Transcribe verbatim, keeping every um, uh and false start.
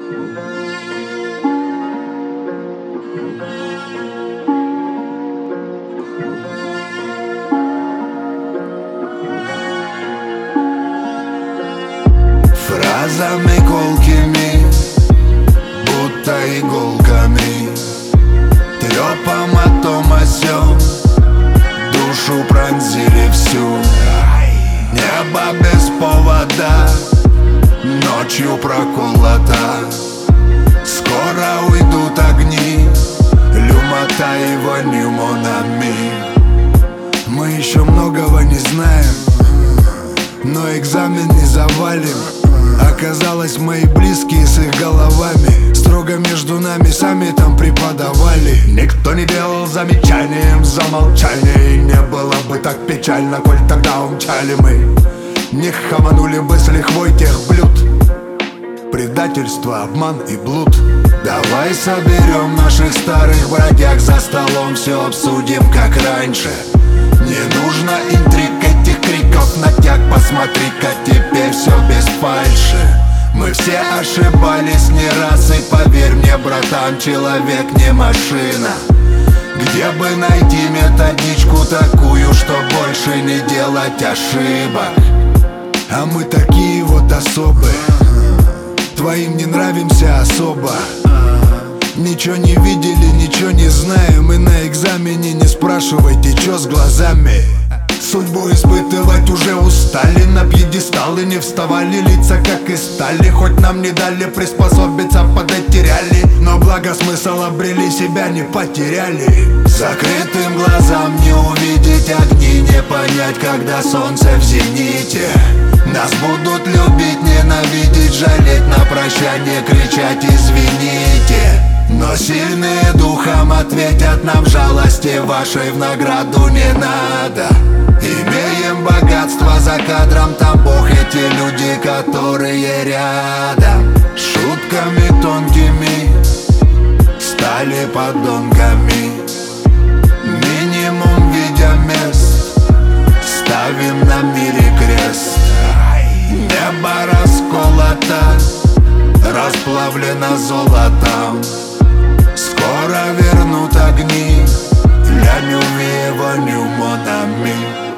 Фразами колкими, будто иголками, трёпом о том о сём душу пронзили всю. Небо без повода ночью проколото. Скоро уйдут огни, люмота и воню монами. Мы еще многого не знаем, но экзамен не завалим. Оказалось, мои близкие с их головами строго между нами сами там преподавали. Никто не делал замечанием за молчание, и не было бы так печально, коль тогда умчали мы. Не хаманули бы с лихвой тех блюд, предательство, обман и блуд. Давай соберем наших старых бродяг за столом, все обсудим как раньше. Не нужно интриг, этих криков, натяг. Посмотри-ка, теперь все без фальши. Мы все ошибались не раз, и поверь мне, братан, человек не машина. Где бы найти методичку такую, что больше не делать ошибок? А мы такие вот особые, твоим не нравимся особо. Ничего не видели, ничего не знаем, и на экзамене не спрашивайте, чё с глазами. Судьбу испытывать уже устали, на пьедесталы не вставали, лица как и стали. Хоть нам не дали приспособиться, подотеряли, но благо смысл обрели, себя не потеряли. Закрытым глазам не увидеть огни, не понять, когда солнце в зените. Нас будут любить, ненавидеть, жалеть, на прощание кричать извините. Но сильные духом ответят нам жалости вашей в награду не надо. Имеем богатство за кадром, там Бог, эти люди, которые рядом. Шутками тонкими стали подонками. Минимум видя мест, ставим на мире крест. Небо расколото, расплавлено золотом. Скоро вернут огни, ля нюми, воню монами.